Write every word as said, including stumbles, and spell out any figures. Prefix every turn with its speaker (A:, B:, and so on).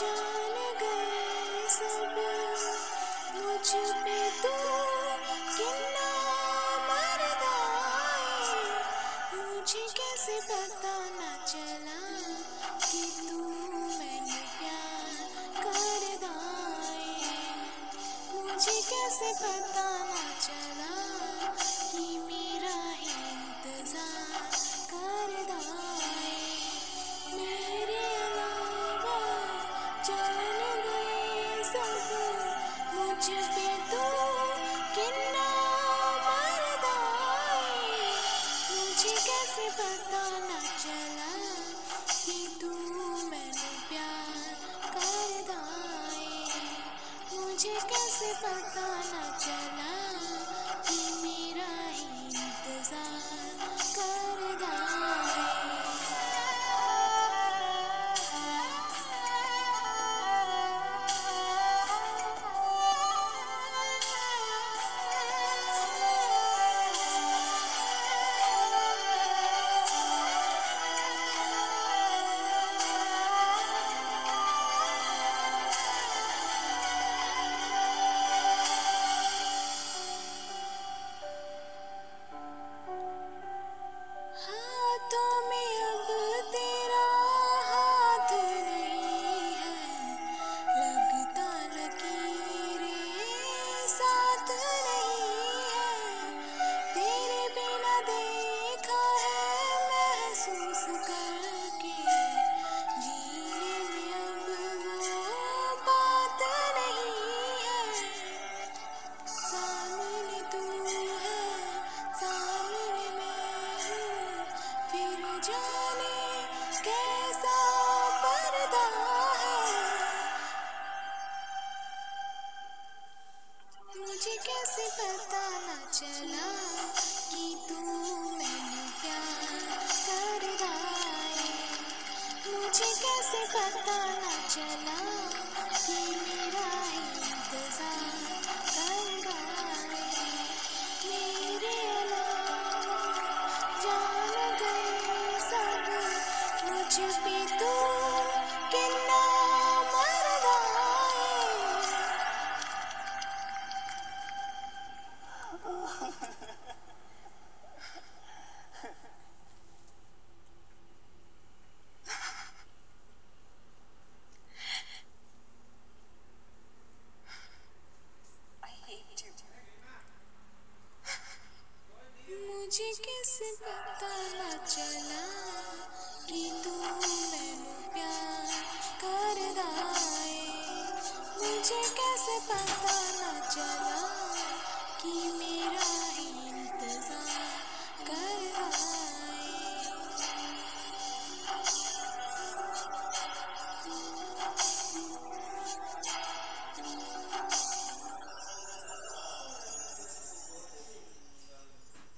A: जान गए सब मुझ पे तू कितना मरदाए। मुझे कैसे पता न चला कि तू मैनू प्यार करदाए। मुझे कैसे पता न चला कि मेरा ही इंतजार करदाए। मेरे अलावा जान गए सब मुझ पे तू कितना मरदाए। मुझे कैसे पता न चला कि तू मैनू प्यार करदाए। मुझे कैसे पता न चला कि मेरा ही इंतजार करदाए। हाथों में अब तेरा हाथ नहीं है, लगता लकीरें साथ नहीं है। तेरे बिना देखा है महसूस करके, जीने में अब वो बात नहीं है। सामने तू है सामने मैं हूँ, फिर जाने कैसा पर्दा है। मुझे कैसे पता न चला कि तू मैनू प्यार करदाए। मुझे कैसे पता न चला कि मेरा ही इंतजार करदाए। मेरे अलावा जान गए सब मुझ पे तू कितना मरदाए। मुझे कैसे पता न चला कि तू मैनू प्यार करदाए। मुझे कैसे पता न चला